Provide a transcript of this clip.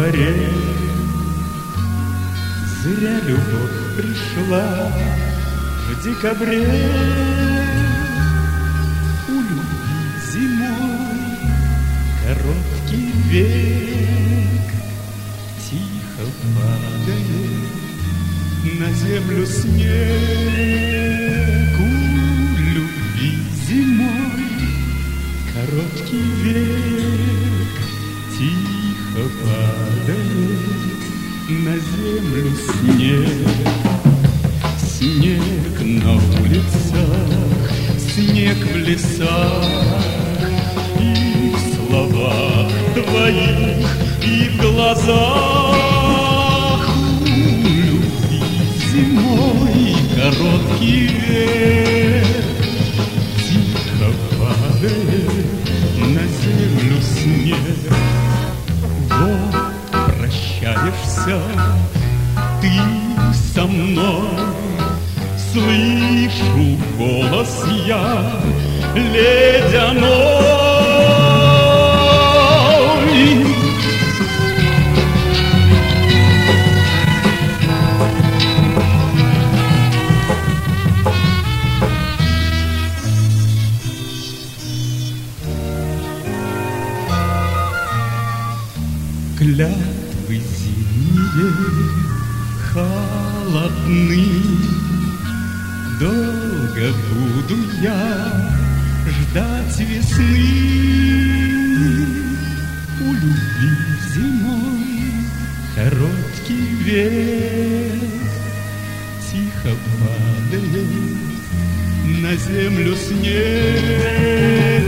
дворе. Зря любовь пришла в декабре. У любви зимой короткий век, тихо падает на землю снег. У любви зимой короткий век, тихо падает на землю снег. Снег на улицах, снег в лесах, и в словах твоих, и в глазах. У любви зимой короткий век, тихо падает на землю снег. Вот прощаешься ты со мной, слышу голос я ледяной. Клятвы зимние холодны, долго буду я ждать весны. У любви зимой короткий век, тихо падает на землю снег.